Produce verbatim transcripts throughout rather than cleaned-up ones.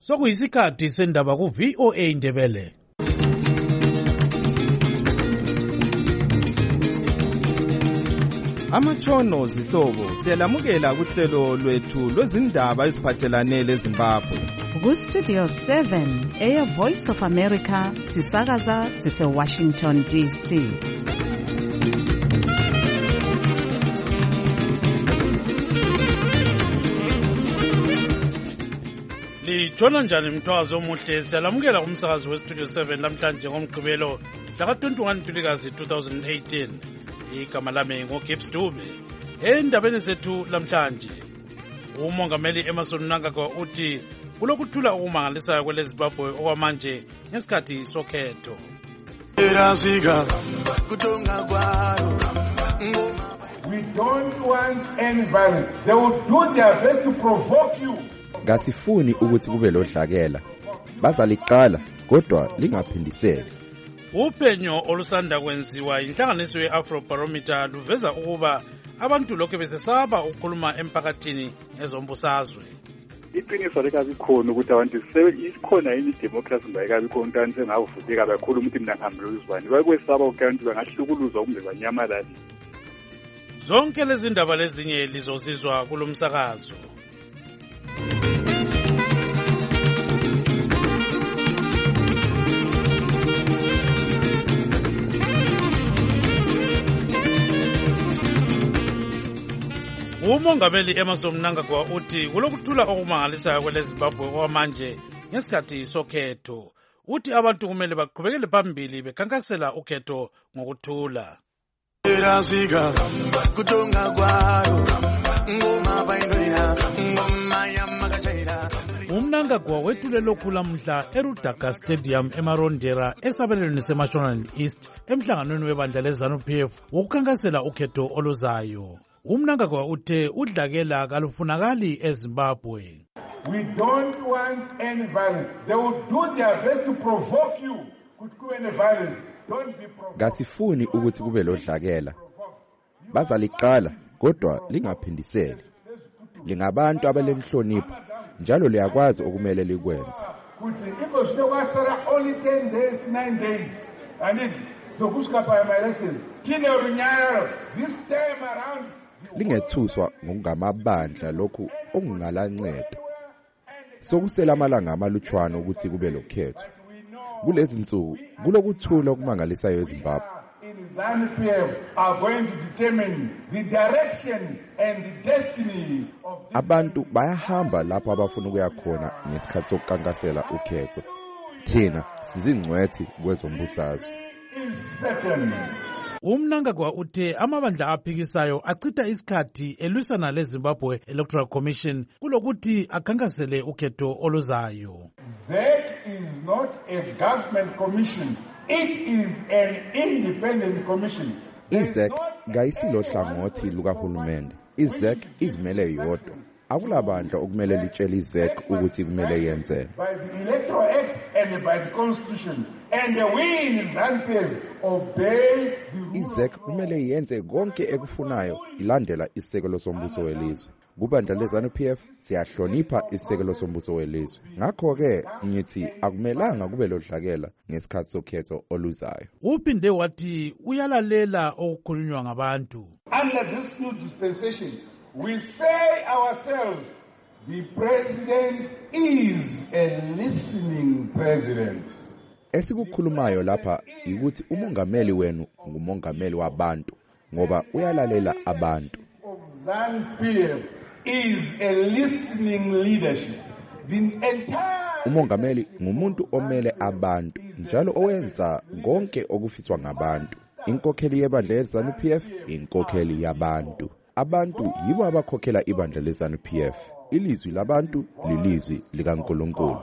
Sokuyisikhathi sendaba ku V O A Ndebele. Amatshono zihlobo siyalamukela kuhlelo lwethu lwezindaba eziphathelane leZimbabwe. Ku Studio seven eya Voice of America sisakaza sise Washington D C. Lijona njani mthwazo omuhle siyalamukela kumsakazi we Studio seven namhlanje ngomgqibelo mhla twenty-one Ntulikazi two thousand eighteen. Igama lami ngoGibbs Dube. Endabeni zethu lamhlanje umongameli Emmerson Mnangagwa uthi kulokuthula okumangalisayo kweleZimbabwe okwamanje ngesikhathi sokhetho. We don't want any violence. They will do their best to provoke you. Ngasifuni ukuthi kube lodlakela. Bazaliqala kodwa lingaphindiseli. Uphenyo olusanda kwenziwa inhlanganiso ye-Afrobarometer luveza ukuba abantu lokho besesaba ukukhuluma emphakathini ngezombusazwe. Iqiniso lekabi khona ukuthi abantu isikhona yini idemocracy bayikabi khona kanti sengavuteka kakhulu ukuthi mina ngihambe uzibani bakwesaba ukuthi bangahlukuluzwa kumbe banyamalali. Zonke lezi ndaba lezinye lizozizwa kulomsakazo. Umongameli Emmerson Mnangagwa uthi kulokuthula okumangalisayo kweleZimbabwe okwamanje ngesikhathi sokhetho. Uthi abantu kumele baqhubekele phambili bekhankasela ukhetho ngokuthula. uMnangagwa wethule lokhu lamhla eRudaga Stadium eMarondera esabelweni seMashonaland East emhlanganweni webandla leZanu P F wokukhankasela ukhetho oluzayo. uMnangagwa uthe udlakela kalufunakali eZimbabwe. We don't want any violence. They will do their best to provoke you. Kuthi any violence. Don't be provoked. Ngasifuni ukuthi kube lodlakela. Bazaliqala kodwa lingaphindiseli. Lingabantu abalenhlonipho njalo liyakwazi okumele likwenze. Kuthi because they were only ten days, nine days. And it so kuskapa my election. Kine unyaro this time around Lingethuswa ngokungamabandla lokhu okungalancedo. Sokusela amalanga amalutshwana ukuthi kube lokhetho. Kulezi insuku kulokuthula okumangalisayo eZimbabwe. ZANU P F are going to determine the direction and the destiny of this. Abantu bayahamba lapho abafuna ukuya khona ngesikhathi sokukankasela ukhetho. Thina sizingcwethi kwezombusazwe. uMnangagwa uthe amabandla aphikisayo achitha isikhathi elwisana leZimbabwe Electoral Commission kulokuthi akhankasele ukhetho oluzayo. That is not a government commission. It is an independent commission. IZEC ngayisilo hlangothi lukahulumende. IZEC izimele yodwa. Akulabandla okumele litshele IZEC ukuthi kumele yenze. By the Electoral Act and by the Constitution. And we in ZANU P F obey the rule. IZEC kumele yenze konke ekufunayo ilandela isekelo sombuso welizwe. Kubandla leZANU P F siyahlonipha isekelo sombuso welizwe. Ngakho ke ngithi akumelanga kube lodlakela ngesikhathi sokhetho oluzayo. Uphinde wathi uyalalela okukhulunywa ngabantu. Under this new dispensation, we say ourselves, the president is a listening president. Esikukhulumayo lapha ukuthi umongameli wenu ngumongameli wabantu ngoba uyalalela abantu. ZANU P F is a listening leadership. The entire Umongameli ngumuntu omele abantu njalo owenza konke okufiswa ngabantu. Inkokheli yebandla leZANU P F inkokheli yabantu. Abantu yibo abakhokhela ibandla leZANU P F. Ilizwi labantu lilizwi likaNkulunkulu.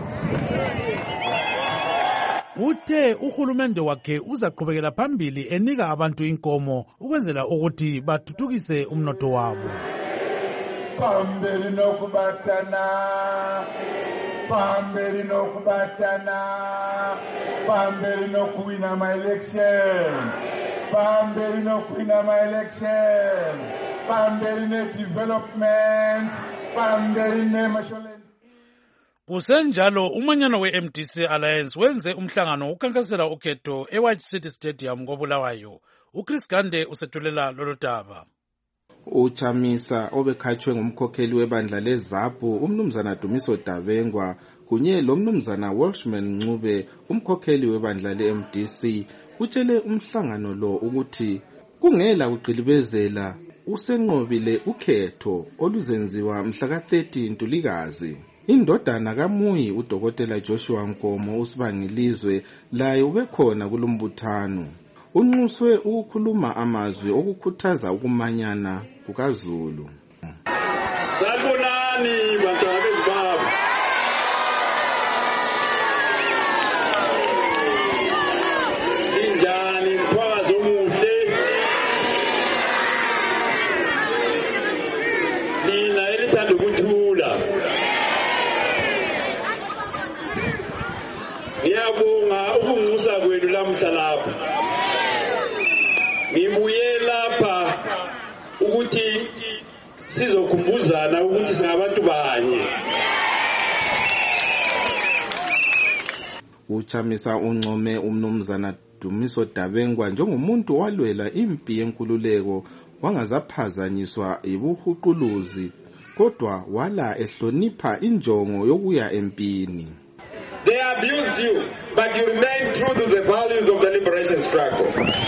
Uthe uhulumende wakhe uzaqhubekela phambili enika abantu inkomo ukwenzela ukuthi bathuthukise umnotho wabo. Phambili nokubatana, phambili nokubatana, phambili nokuwina ama election, phambili nokuwina ama election, phambili ne development, phambili ne mashole. Kusenjalo umanyano we-M D C Alliance wenze umhlangano ukhankasela ukhetho e-White City Stadium koBulawayo. uChris Gande usethulela lolu daba. UChamisa obekhatshwe ngumkhokheli webandla leZAPU umnumzana Dumiso Dabengwa kunye lomnumzana Welshman Ncube umkhokheli webandla le-M D C utshele umhlangano lo ukuthi kungela kuqilibezela usenqobile ukhetho oluzenziwa mhla ka thirty Ntulikazi. Indodana kaMuyi uDokotela Joshua Nkomo usibangilizwe laye ubekhona kulombuthano. Unxuswe ukukhuluma amazwi okukhuthaza ukumanyana kukaZulu. Sanibonani bantwana bezibaba. Injani mphakazi omuhle. Nina elithanda ukuthula. Ngiyabonga ukunxusa kwenu lamhla lapha. Ngibuye lapha ukuthi sizokhumbuzana ukuthi singabantu banye. UChamisa uncome umnumzana Dumiso Dabengwa njengomuntu walwela impi yenkululeko wangazaphazanyiswa yibuhuquluzi kodwa wala ehlonipha injongo yokuya empini. They abused you, but you remain true to the values of the liberation struggle.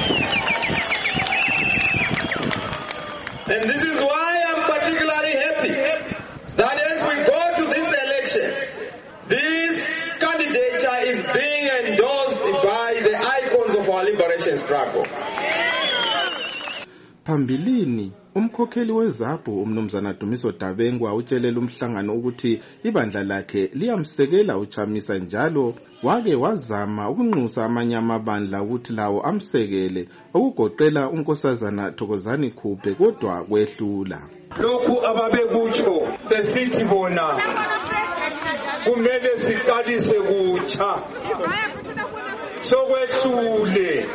And this is why I'm particularly happy that as we go to this election, this candidature is being endorsed by the icons of our liberation struggle. Phambilini umkhokheli weZAPU umnumzana Dumiso Dabengwa utshelela umhlangano ukuthi ibandla lakhe liyamsekela uChamisa njalo wake wazama ukunxusa amanye amabandla ukuthi lawo amsekele okugoqela unkosazana Thokozani Khuphe kodwa kwehlula. Lokhu ababekutsho besithi bona kumele siqalise kutsha sokwehlule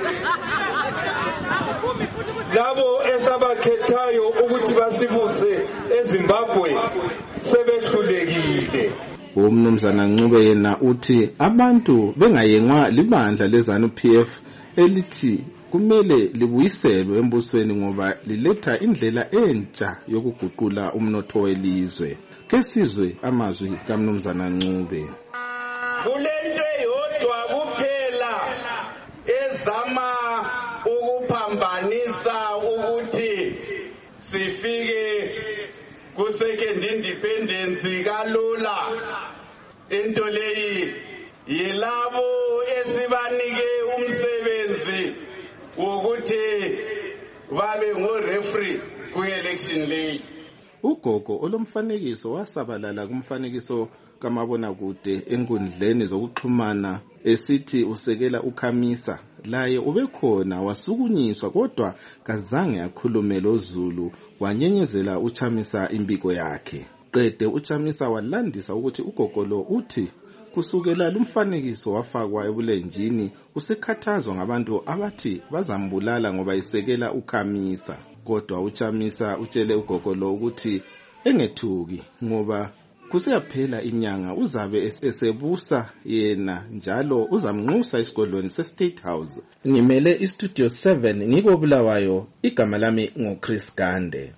labo esabakhethayo ukuthi basibuse eZimbabwe sebehlulekile. Umnumzana Ncube yena uthi abantu bengayengwa libandla leZANU P F elithi kumele libuyiselwe embusweni ngoba liletha indlela entsha yokuguqula umnotho welizwe. Kesizwe amazwi kaMnumzana Ncube. Kulento yodwa kuphela ezama ukuphambanisa ukuthi sifike ku second independence kalula. Into leyi yilabo esibanike umsebenzi wokuthi babe ngo-referee ku-election leyi. Ugogo olomfanekiso wasabalala kumfanekiso kamabonakude enkundleni zokuxhumana esithi usekela uChamisa laye ubekhona wasukunyiswa kodwa kazange akhulume loZulu wanyenyezela uChamisa impiko yakhe. Qede uChamisa walandisa ukuthi ugogo lo uthi kusukela lumfanekiso wafakwa ebulenjini usekhathazwa ngabantu abathi bazambulala ngoba isekela uChamisa. Kodwa uChamisa utshele ugogo lo ukuthi engethuki ngoba kuseyaphela inyanga uzabe esebusa yena njalo uzamnxusa esigodlweni seState House. Ngimele iStudio seven ngiko Bulawayo, igama lami ngoChris Gande.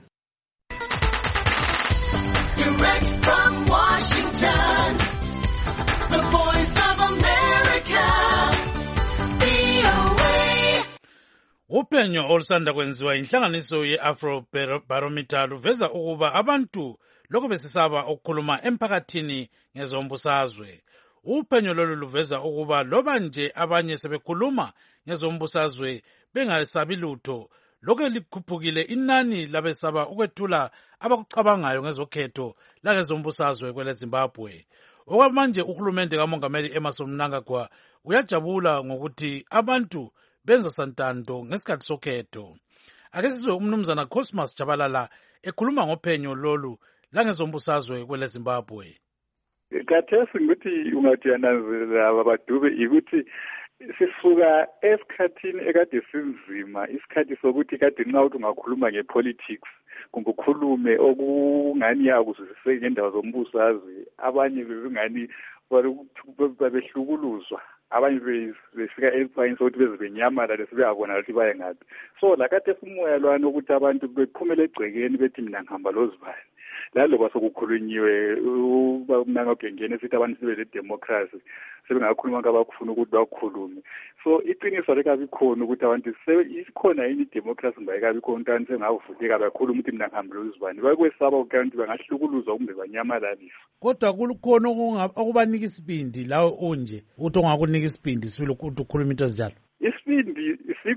Direct from Washington, the voice of America, V O A. Uphenyo olusanda kwenziwa inhlanganiso ye-Afro Barometer luveza ukuba abantu lokho besisaba ukukhuluma emphakathini ngezombusazwe. Uphenyo lolu luveza ukuba loba nje abanye sebekhuluma ngezombusazwe bengasabi lutho, lokho likhuphukile inani labesaba ukwethula abakucabangayo ngezokhetho langezombusazwe kwele Zimbabwe. Okwamanje uhulumende kaMongameli Emmerson Mnangagwa uyajabula ngokuthi abantu benza santando ngesikhathi sokhetho. Ake sizwe umnumzana Cosmas Jabalala ekhuluma ngophenyo lolu langezombusazwe kwele Zimbabwe. Khathesi ukuthi ungathi yananzelela abadube ukuthi sisuka esikhathini ekade sinzima isikhathi sokuthi kade nxa uthi ungakhuluma ngepolitics kumbe ukhulume okungani yakuzwisiseki ngendawo zombusazwe abanye bebengani babehlukuluzwa abanye befika esipayini sokuthi bezibenyamalale sebeyabona ukuthi baye ngaphi so lakade simoya lwana ukuthi abantu bephumele egcekeni bethi mina ngihamba lozibani laloba sokukhulunyiwe ubamnanga ogengeni esithi abantu sibe le-democracy sebengakhuluma kabakufuna ukuthi bakhulume so iqiniso lekabi khona ukuthi abantu ikhona yini i-democracy mbayekabi khona ntani sengavuteka bakhuluma ukuthi mina ngihambe lozibani bakwesaba ukuthi abantu bangahlukuluzwa kumbe banyamalaliswa kodwa kukhona okubanika isibindi lawe unje uthi ongakunika isibindi sibili ukuthi ukhuluma into ezinjalo isibindi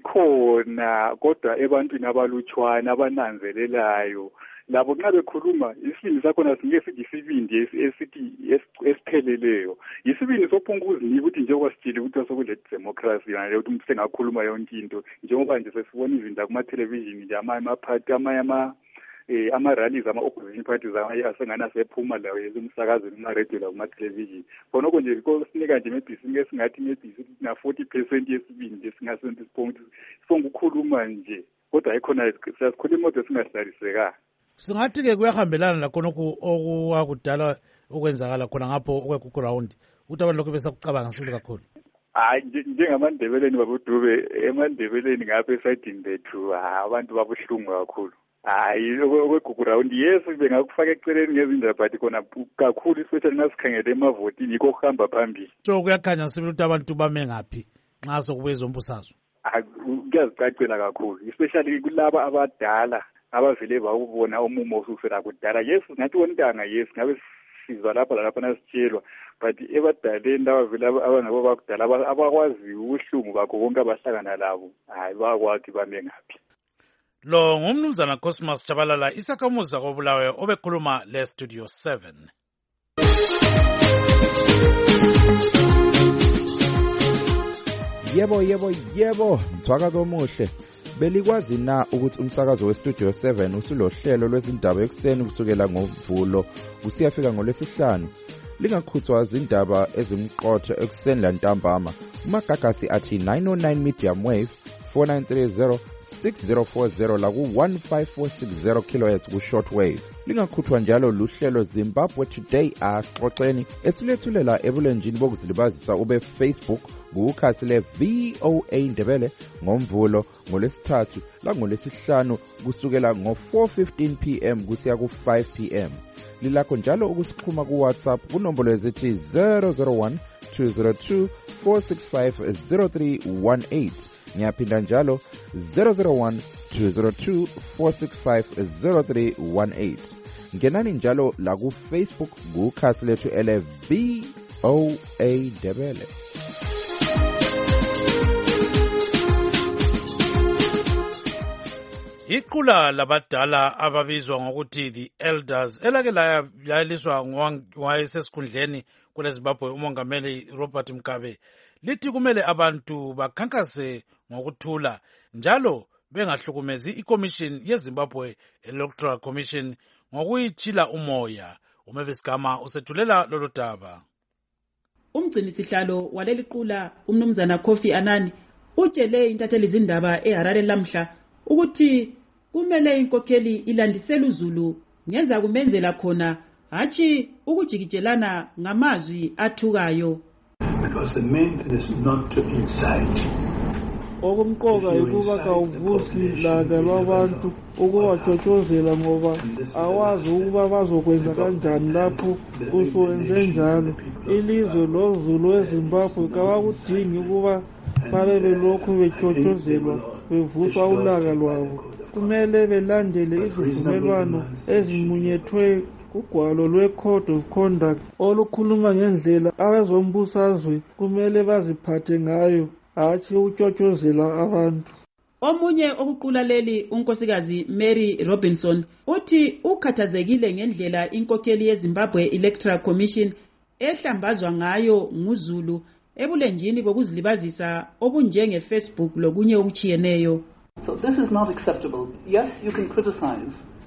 sikhona kodwa ebantwini abalutshwana abananzelelayo labo nxa bekhuluma isibindi sakhona singeke sithi isibindi esithi esipheleleyo isibindi sophunga ukuzinika ukuthi njengoba sitshile ukuthi sekule-democracy yonale ukuthi umuntu sengakhuluma yonke into njengoba nje sesibona izinto kuma-television nje amaphathi amanye eh ama-rallies ama-opposition parties asengani asephuma lawo emsakazweni kuma-radio lakuma-television khonokho nje sinika nje maybe sinike singathi maybe na-forty percent yesibindi esingasenza isiphongo siphonga ukukhuluma nje kodwa ayikhona siyasikhuluma kodwa singahlalisekanga singathi-ke kuyahambelana lakhonokhu okwakudala okwenzakala khona ngapho okwe-ground ukuthi abantu lokhu besakucabanga sibili kakhulu hayi njengamandebeleni babudube emandebeleni ngapha esayidini bethu abantu babuhlungu kakhulu hayi okwe-ground yes bengakufaka eceleni ngezindaba but khona kakhulu especially nxa sikhangele emavotini yikho kuhamba phambili so kuyakhanya sibili ukuthi abantu bame ngaphi nxa sokube zombusazwe kuyazicacela kakhulu especially kulaba abadala abavele bawubona umumo osusela kudala yes ngathi wontanga yes ngabe sizwa lapha lalapha nasitshelwa but ebadaleni abavele abangabo bakudala abakwazi ubuhlungu bakho konke abahlangana labo hayi bakwathi bame ngaphi lo ngumnumzana Cosmas Chabalala isakhamuzi sakobulawayo obekhuluma le-Studio seven. Yebo yebo yebo mthwakazo omuhle belikwazi na ukuthi umsakazo we-Studio seven usulohlelo lwezindaba ekuseni kusukela ngoMvulo usiyafika ngolwesihlanu lingakhuthwa izindaba ezimqotho ekuseni lantambama umagagasi athi nine oh nine medium wave four nine three zero six zero four zero la ku one five four six zero kilohertz ku shortwave lingakhuthwa njalo luhlelo Zimbabwe Today axoxeni esilethulela ebulenjini bokuzilibazisa ube Facebook kukhasi le V O A Ndebele ngoMvulo ngolesithathu la ngolesihlanu kusukela ngo four fifteen p m kusiya ku five p m lilakho njalo ukusixhuma ku WhatsApp kunombolo ezithi zero zero one two zero two four six five zero three one eight ngiyaphinda njalo zero zero one two zero two four six five zero three one eight ngenani njalo la ku Facebook kukhasi lethu ele V O A Ndebele. Iqula labadala ababizwa ngokuthi the elders elake layaliswa ngowayesesikhundleni kule Zimbabwe umongameli Robert Mugabe lithi kumele abantu bakhankase ngokuthula njalo bengahlukumezi iCommission yeZimbabwe Electoral Commission ngokuyithila umoya. Umavis Gama usethulela lolu daba. Umgcini sihlalo waleli qula umnumzana Kofi Annan utshele intatheli izindaba eHarare lamhla ukuthi kumele inkokheli ilandisela uZulu ngenza kumenzela khona hathi ukujikijelana ngamazwi athukayo. Because the main thing is not to incite. Okumqoka ukuba kawuvusi laka lwabantu ukubachochozela ngoba awazi ukuba bazokwenza kanjani lapho usuwenze njalo. Ilizwe loZulu eZimbabwe kabakudingi ukuba babe belokhu bechochozelwa bevuswa ulaka lwabo. Kumele belandele izivumelwano ezimunyethwe ugwalo lwe-Code of Conduct olukhuluma ngendlela abezombusazwe kumele baziphathe ngayo hathi uchochozela abantu. Omunye okuqula leli unkosikazi Mary Robinson uthi ukhathazekile ngendlela inkokheli yeZimbabwe Electoral Commission ehlambazwa ngayo nguZulu ebulenjini bokuzilibazisa obunjenge Facebook lokunye okuchiyeneyo. So this is not acceptable. Yes, you can criticize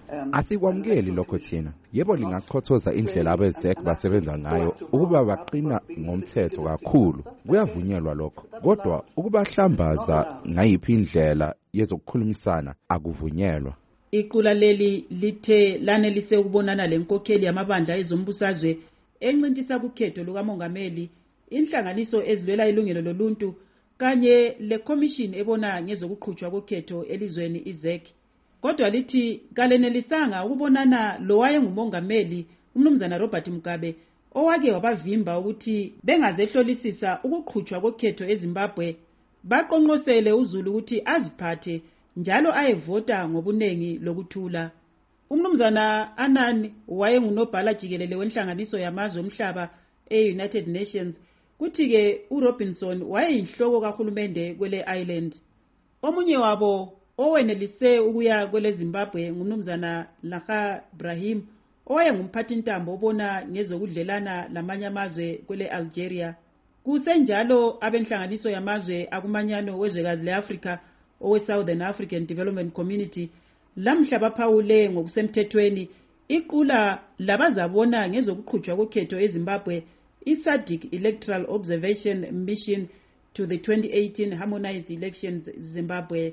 Asikwamukeli lokho thina. Yebo lingachothoza indlela abezek basebenza ngayo ukuba baqina ngomthetho kakhulu. Kuyavunyelwa lokho. Kodwa ukubahlambaza ngayiphi indlela yezokukhulumisana akuvunyelwa. Iqula leli lithe lanelise ukubonana lenkokheli yamabandla ezombusazwe encintisa kukhetho lukamongameli, inhlanganiso ezilwela ilungelo loluntu kanye le-commission ebona ngezokuqhutshwa kokhetho elizweni izek. Kodwa lithi kalenelisanga ukubonana lo wayengumongameli umnumzana Robert Mugabe owake wabavimba ukuthi bengazehlolisisa ukuqhutshwa kokhetho eZimbabwe, baqonqosele uZulu ukuthi aziphathe njalo ayevota ngobunengi lokuthula. Umnumzana Anani wayengunobhala jikelele wenhlanganiso yamazwe omhlaba e-United Nations, kuthi-ke uRobinson wayeyinhloko kahulumende kwele island. Omunye wabo owenelise ukuya kwele Zimbabwe ngumnumzana Laha Brahim owayengumphathintambo obona ngezokudlelana lamanye amazwe kwele Algeria. Kusenjalo abenhlanganiso yamazwe akumanyano wezwekazi le-Afrika owe-Southern African Development Community lamhla baphawule ngokusemthethweni iqula labazabona ngezokuqhutshwa kokhetho eZimbabwe i-SADC Electoral Observation Mission to the twenty eighteen Harmonized Elections Zimbabwe.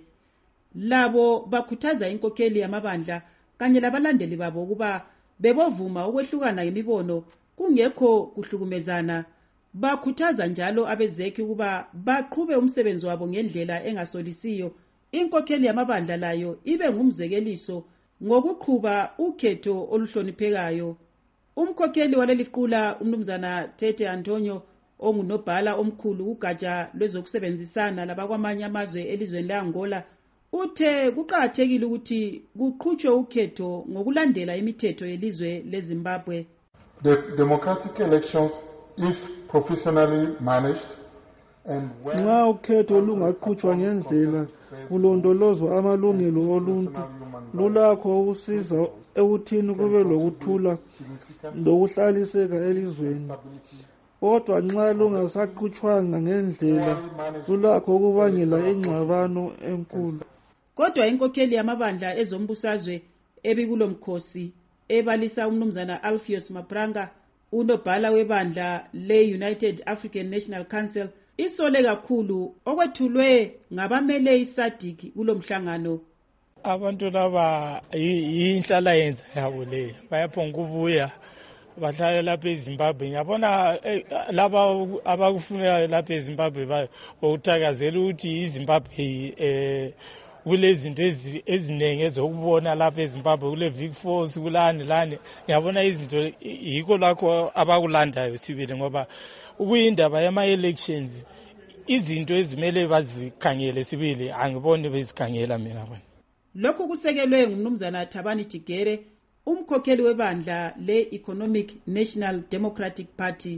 Labo bakhuthaza inkokheli yamabandla kanye labalandeli babo ukuba bebovuma ukwehlukana ngemibono kungekho kuhlukumezana. Bakhuthaza njalo abezeki ukuba baqhube umsebenzi wabo ngendlela engasolisiyo. Inkokheli yamabandla layo ibe ngumzekeliso ngokuqhuba ukhetho oluhloniphekayo. Umkhokheli waleli qula umnumzana Tete Antonio ongunobhala omkhulu ugatsha lwezokusebenzisana labakwamanye amazwe elizweni le-Angola uthe kuqakathekile ukuthi kuqhutshwe ukhetho ngokulandela imithetho yelizwe leZimbabwe. The democratic elections, if professionally managed and when nxa ukhetho lungaqhutshwa ngendlela kulondolozwa amalungelo oluntu lulakho ukusiza ekuthini kube lokuthula lokuhlaliseka elizweni. Kodwa nxa lungasaqhutshwanga ngendlela lulakho ukubangela ingxabano enkulu. Kodwa inkokheli yamabandla ezombusazwe ebikulo mkhosi ebalisa umnumzana Alpheus Mapranga unobhala webandla le-United African National Council isole kakhulu okwethulwe ngabamele iSADC kulo mhlangano. Abantu laba yinhlala yenza yabo le bayaphonga ukubuya bahlala lapha eZimbabwe. Ngiyabona laba abakufunela lapha eZimbabwe bawuthakazela ukuthi iZimbabwe eh kulezinto eziningi ezokubona lapha eZimbabwe kule Vic Falls kulani lani. Ngiyabona izinto yikho lakho abakulandayo sibili ngoba ukuyindaba yama elections izinto ezimele bazikhangele sibili angiboni bezikhangela mina bona. Lokhu kusekelwe ngumnumzana Thabani Tigere umkhokheli webandla le-Economic National Democratic Party.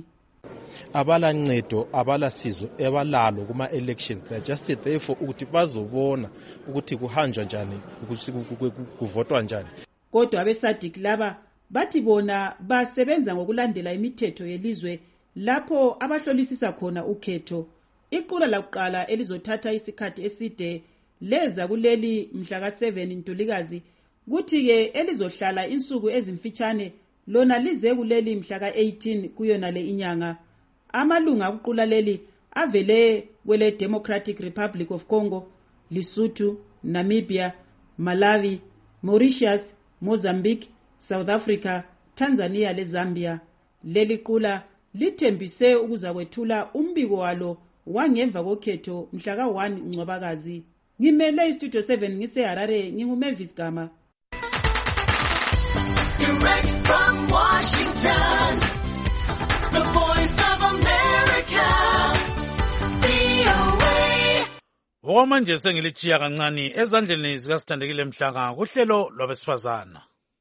Abala ncedo abala sizo ebalalo kuma elections just therefore ukuthi bazobona ukuthi kuhanjwa njani ukuthi kuvotwa njani. Kodwa abeSADC laba bathi bona basebenza ngokulandela imithetho yelizwe lapho abahlolisisa khona ukhetho. Iqula lakuqala elizothatha isikhathi eside leza kuleli mhla ka seven Ntulikazi, kuthi-ke elizohlala insuku ezimfitshane lona lize kuleli mhla ka eighteen kuyona le inyanga. Amalunga kuqula leli avele kwele Democratic Republic of Congo, Lesotho, Namibia, Malawi, Mauritius, Mozambique, South Africa, Tanzania le Zambia. Leli qula lithembise ukuzakwethula umbiko walo wangemva kokhetho mhla ka one Ncwabakazi. Ngimele iStudio seven ngise Harare, nginguMavis Gama. Direct from Washington, the voice of America, V O A. Okwamanje sengilichiya kancane ezandleni zikasithandekile Mhlanga kuhlelo lwabesifazana.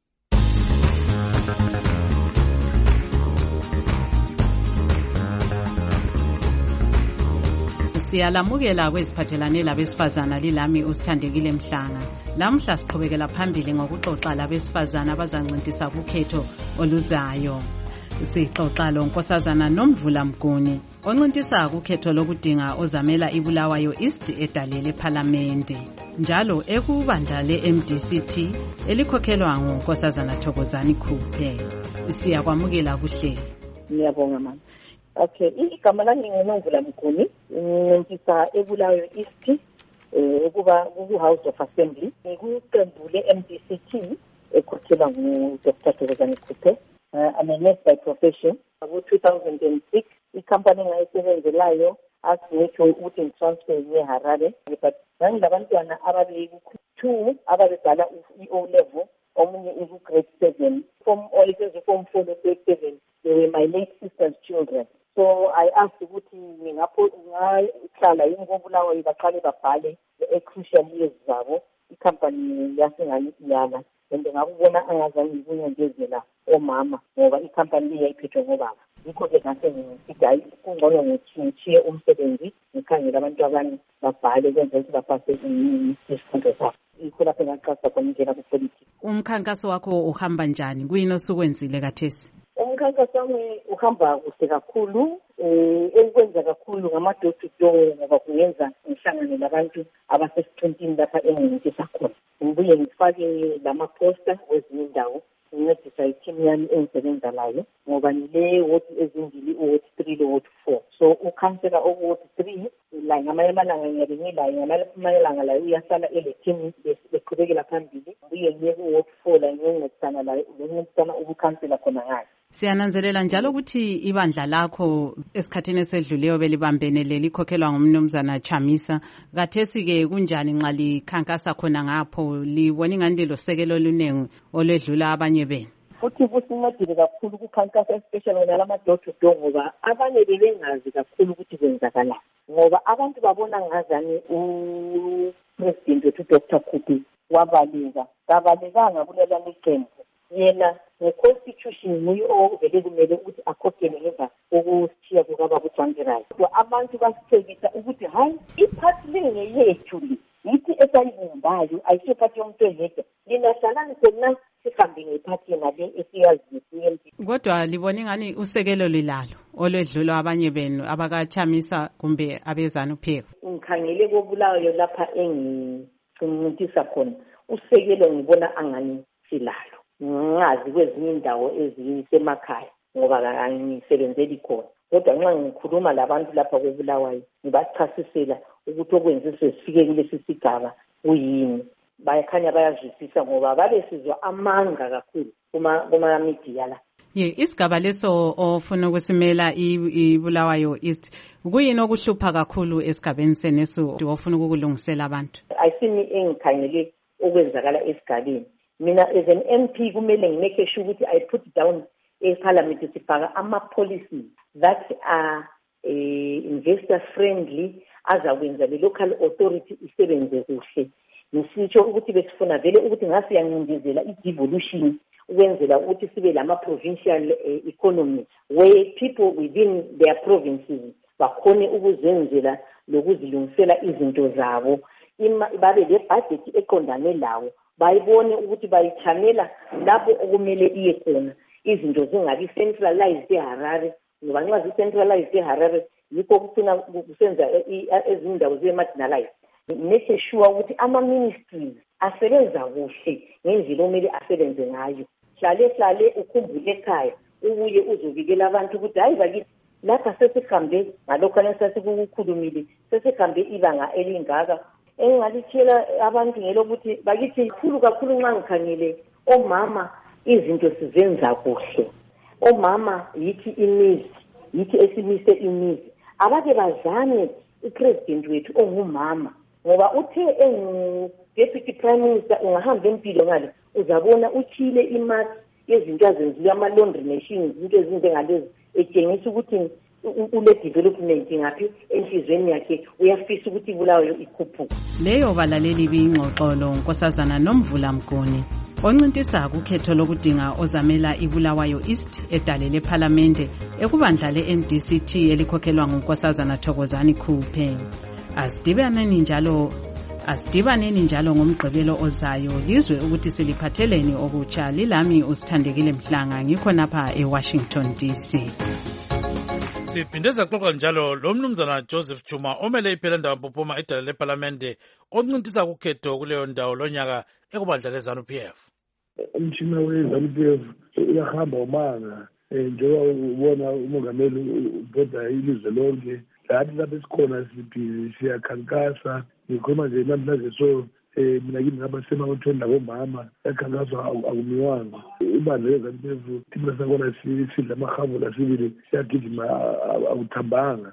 Siyalamukela kweziphathelane labesifazana lilami usithandekile Mhlanga. Lamhla siqhubekela phambili ngokuxoxa labesifazana abazancintisa kukhetho oluzayo. Sixoxa lo Nkosazana Nomvula Mguni oncintisa kukhetho lokudinga ozamela iBulawayo East edalele ePhalamende njalo ekubandla le-M D C T elikhokhelwa nguNkosazana Thokozani Khuphe. Siyakwamukela kuhle. Ngiyabonga mama. Okay, igama lami nguNomvula Mguni, ngincintisa eBulawayo East ukuba ku-House of Assembly. Ngikuqembu le-M D C T ekhokhelwa nguDoctor Thokozani Khuphe. I'm a nurse by profession. Ngo-two thousand six, ikhampani engayisebenzelayo asingisho ukuthi ngitransfer ngeHarare, but ngangilabantwana ababeyi-two ababebhala i-O level, omunye iku-grade seven. From all form four to grade seven, they were my late sister's children. So I asked ukuthi ngingahlala yini koBulawayo baqale babhale e-crucial years zabo, ikhampani yasengayiyala. And ngakubona angazange ngibunyangezela omama ngoba ikhampani le yayiphethwe ngobaba. Yikho ke ngase ngithi hayi kungcono ngitshiye umsebenzi ngikhangela abantu abanye babhale kwenza ukuthi bapase isifundo sabo. Yikho lapho ngaqasa khona indlela kupolitiki. Umkhankaso wakho uhamba njani? Kuyini osukwenzile kathesi? Umkhankaso wami uhamba kuhle kakhulu, eh ekwenza kakhulu ngama-door to door ngoba kungenza ngihlangane nabantu abasesiqintini lapha engingitisa khona. Ngibuye ngifake lama-poster kwezinye indawo ngincedisa i-team yami engisebenza layo ngoba ngile ward ezimbili, ward three le ward four. So ukhansela ward three la ngamanye amalanga ngiyabe ngilayo, ngamanye amalanga layo uyasala ele team beqhubekela phambili. Ngibuye ngiye ku-ward four la ngiyoncedisana layo, ngiyoncedisana ukukhansela khona ngayo. Siyananzelela njalo ukuthi ibandla lakho esikhathini esedluleyo belibambene lelikhokhelwa ngumnumzana Chamisa. Kathesi ke kunjani nxa likhankasa khona ngapho, libona ingani losekelo olunengi olwedlula abanye benu? Futhi kusincedile kakhulu ukukhankasa especially nalama door to door ngoba abanye bebengazi kakhulu ukuthi kwenzakalani. Ngoba abantu babona ngazani upresident wethu Doctor Khuphe wabaleka. Kabalekanga kulela iqembu. Yena ne-constitution nguye ovele kumele ukuthi akhokhele ngemva kokushiya kukaba kuJwangirai. Abantu basithekisa ukuthi hayi iphathi le ngeyethu le, yithi esayibumbayo ayisho iphathi yomuntu oyedwa. Linahlalani khona sihambe ngephathi nale esiyaziyo. Kodwa libona ingani usekelo lilalo olwedlula abanye benu abakachamisa kumbe abezana upheko? Ngikhangele koBulawayo lapha engincintisa khona usekelo ngibona angani silalo. Ngazi kwezinye indawo ezisemakhaya ngoba angisebenzeli khona, kodwa nxa ngikhuluma labantu lapha koBulawayo ngibachasisela ukuthi okwenze sesifike kulesi sigaba kuyini. Bayakhanya bayazwisisa ngoba babe sizwa amanga kakhulu kuma kuma media la. Ye, isigaba leso ofuna ukusimela iBulawayo East kuyini okuhlupha kakhulu esigabeni seneso ofuna ukulungisela abantu? Ayisimi engikhangele okwenzakala esigabeni. Mina as an M P kumele ngimake sure ukuthi I put down eParliament sifaka ama-policies that are uh, investor friendly azakwenza le local authority isebenze kuhle. Ngisitsho ukuthi besifuna vele ukuthi ngase yancindezela i-devolution ukwenzela ukuthi sibe lama-provincial uh, economy where people within their provinces bakhone ukuzenzela lokuzilungisela izinto zabo, babe le-budget eqondane lawo, bayibone ukuthi bayichanela lapho okumele iye khona, izinto zingabi centralized eHarare ngoba nxa zi-centralized eHarare yikho kucina kusenza ezindawo zibe-marginalized. Make sure ukuthi ama-ministries asebenza kuhle ngendlela omele asebenze ngayo. Hlale hlale ukhumbule ekhaya ubuye uzobikela abantu ukuthi hayi bakithi lapha sesihambe ngalokhana sasikukhulumile, sesihambe ibanga elingaka. Engalitshela abantu ngelokuthi bakithi khulu kakhulu nxa ngikhangele omama izinto sizenza kuhle. Omama yithi imizi, yithi esimise imizi. Abake bazame upresident wethu ongumama ngoba uthe engu-deputy prime minister ungahamba empilo ngale uzabona uthile imali yezinto azenziwe ama-laundry machines, into ezinjengalezi etshengisa ukuthi ule-development ngaphi enhlizweni yakhe uyafisa ukuthi iBulawayo ikhuphuke. Leyo balaleli bingxoxolo Nkosazana Nomvula Mguni oncintisa kukhetho lokudinga ozamela iBulawayo East edalele ePhalamende ekubandla le-M D C T elikhokhelwa nguNkosazana Thokozani Khuphe. Asidibaneni njalo asidibaneni njalo ngomgqibelo ozayo lizwe ukuthi siliphatheleni okutsha. Lilami uSithandekile Mhlanga ngikho napha eWashington D C. siphinde saxoxa njalo lo mnumzana Joseph Chuma omele iphela ndawo Mpophoma edala leParlamente oncintisa kukhetho kuleyo ndawo lonyaka ekubandla leZANU-P F. Umshina weZANU-P F uyahamba umanga njengoba ubona umongameli ubhoda ilizwe lonke lathi lapho esikhona siphi siyakhankasa ngikhuluma nje namhlanje so mina kimi ngaba semathweni labomama ekhankasa akumiwanga ibandla leZANU-P F thina sakona sidla amahabula sibili siyagijima akuthambanga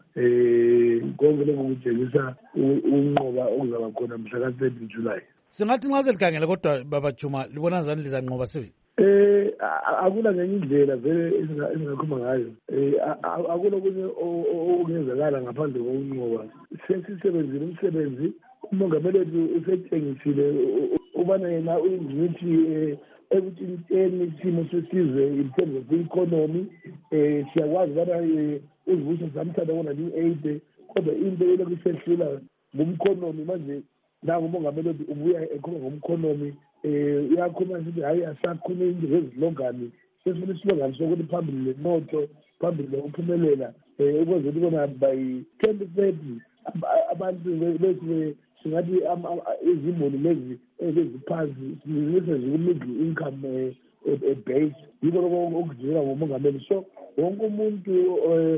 um konke lokho kutshengisa ukunqoba okuzaba khona mhla ka-third July. Singathi nxa selikhangele kodwa Baba Chuma libona zani lizanqoba sibili? Eh akula ngenye indlela vele esingakhuluma ngayo. Eh akula okunye okungenzakala ngaphandle kokunqoba. Sesisebenzile umsebenzi umongameli wethu usetshengisile ubana yena uyingcitshi ekutshintsheni isimo sesizwe in terms of economy. Eh siyakwazi ubana uzivuso zamthanda ngo-nineteen eighty kodwa into elokhu isehlula ngumkhonomi manje nangu umongameli wethu ubuya ekhuluma ngomkhonomi. Eh uyakhuluma sithi hayi asakhuluma into ezilongani sesifuna isilongani sokuthi phambili lenotho phambili lokuphumelela eh ukwenza ukuthi bona by twenty thirty abantu bethu singathi izimuli lezi eziphansi sizise middle income base yiko lokho okudingeka ngomongameli so wonke umuntu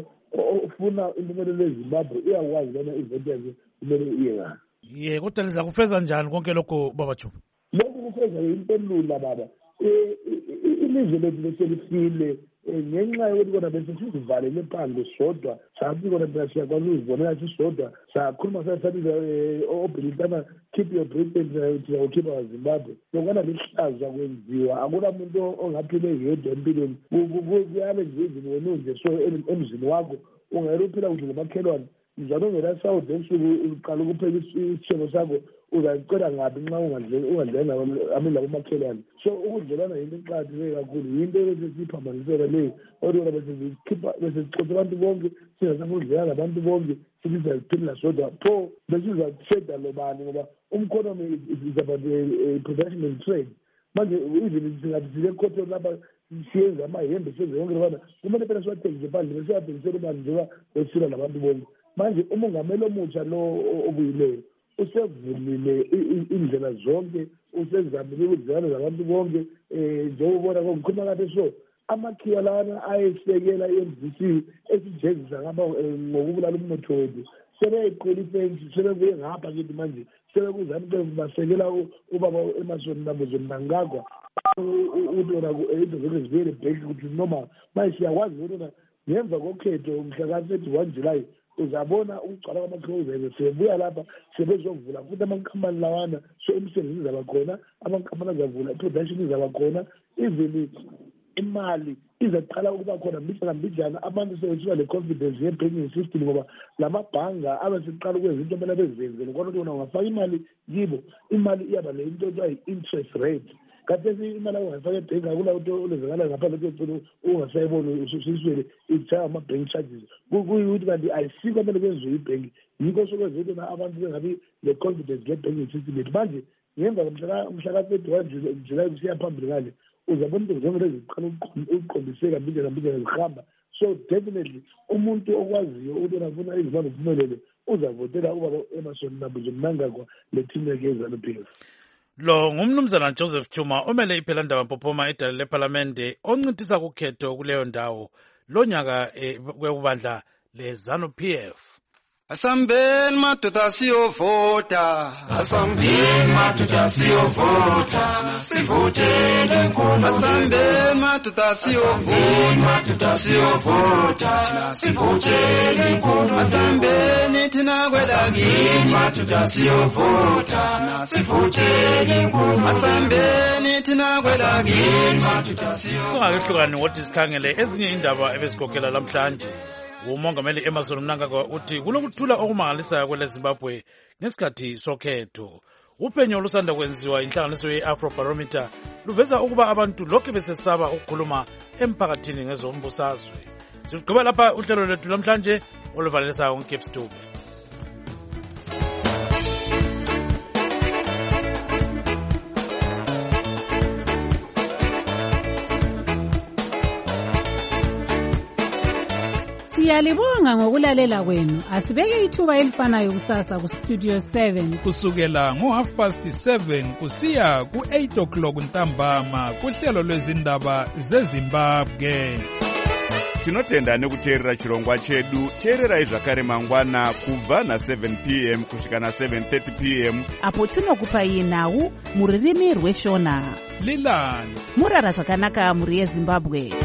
ofuna impumelelo eZimbabwe uyakwazi bona ivote yakhe kumele iye ngani. Ye kodwa liza kufeza njani konke lokho Baba Chuma? Lokhu kufeza impendula baba ilizwe lethu leselifile ngenxa yokuthi kona bese sizivalele phandle sodwa sathi kona phela siyakwazi ukuzibonela sisodwa sakhuluma sasabiza obhilitana keep your Britain sizawukhipha waZimbabwe lokwana lihlaza kwenziwa akula muntu ongaphile yedwa empilweni kuyabe nje izinto wena unje so emzini wakho ungayiphila kuhle ngamakhelwane njalo ngela sawude esuku uqala ukupheka isithelo sakho uzayicela ngapi nxa ungadleli amila kumakhelwane so ukudlelana yinto eqakatheke kakhulu yinto esesiyiphambanisela leyo odwa besikhipha besicotha abantu bonke singasafundlela ngabantu bonke sibiza liphila sodwa pho besizasheda lobani ngoba umkhonomi is about production and trade manje even singathi sile khotho lapha siyenza amahembe senze yonke lobana kumele phela siwathengise phandle besiyathengisela ubani njengoba besila nabantu bonke manje umongameli omutsha lo obuyileyo usevulile indlela zonke usezamile ukudlala nabantu bonke eh njengobona ngokukhuluma kade so amakhiwa lawana ayesekela i-M D C esijezisa ngaba ngokubulala umnotho wethu sebeyiqola ifensi sebebuye ngapha kithi manje sebekuzani basekela ubaba emasoni nambuzo mnangagwa udona into zonke zivele bheki ukuthi noma manje siyakwazi ukuthi ngemva kokhetho mhla ka-thirty-one July uzabona ukugcwala kwamakhozi sebuya lapha sebezovula futhi amankampani lawana so imisebenzi izaba khona amankampani azavula i-production izaba khona even imali izaqala ukuba khona mbijana mbijana abantu sebethuka le-confidence ye-banking system ngoba la mabhanga abeseqala ukwenza into kumele bezenzele kodwa ukuthi ungafaka imali kibo imali iyaba le into ekuthiwa yi-interest rate kathesi imali ungayifaka ebhenki akula into olenzakala ngaphandle kokuthi ungasayiboni ususiswele itshaya ama-bank charges kuyikuthi kanti ayisikho kumele kwenziwe ibhenki yikho sokwenza into na abantu bengabi le-confidence nge-banking system yethu manje ngemva mhla ka-thirty-one July kusiya phambili ngale uzabona into zonke lezi ziqala ukuqondiseka mbijana mbijana zihamba so definitely umuntu okwaziyo ukuthi afuna izimali ziphumelele uzavotela ubaba emasoni nambuzo mnangagwa le-team yakhe yeZANU-P F. Lo ngumnumzana Joseph Chuma omele iphela ndawo Mpophoma edala leParlamente oncintisa kukhetho kuleyo ndawo lonyaka kwebandla leZANU-P F. Asambeni madoda siyovota, asambeni madoda siyovota, sivotele inkulu. Asambeni madoda siyovota, madoda siyovota, sivotele inkulu. Asambeni thina kwelakini, madoda siyovota, sivotele inkulu. Asambeni thina kwelakini, madoda siyovota. Singakehlukani ngothi sikhangele ezinye indaba ebesikhokhela lamhlanje. Umongameli Emmerson Mnangagwa uthi kulokuthula okumangalisayo kwele Zimbabwe ngesikhathi sokhetho. Uphenyo lusanda kwenziwa inhlanganiso ye-Afrobarometer luveza ukuba abantu lokhu besesaba ukukhuluma emphakathini ngezombusazwe. Sigqiba lapha uhlelo lwethu namhlanje oluvalisayo ngoCape Town. Siyalibonga ngokulalela kwenu. Asibeke ithuba elifanayo kusasa ku Studio seven. Kusukela ngo half past seven kusiya ku eight o'clock ntambama kuhlelo lwezindaba zeZimbabwe. Tinotenda nekuteerera chirongwa chedu. Teererai zvakare mangwana kubva na seven p m kusvika na seven thirty p m apo tinokupai nhau muririmi rweshona. Lilani murara zvakanaka muri yeZimbabwe.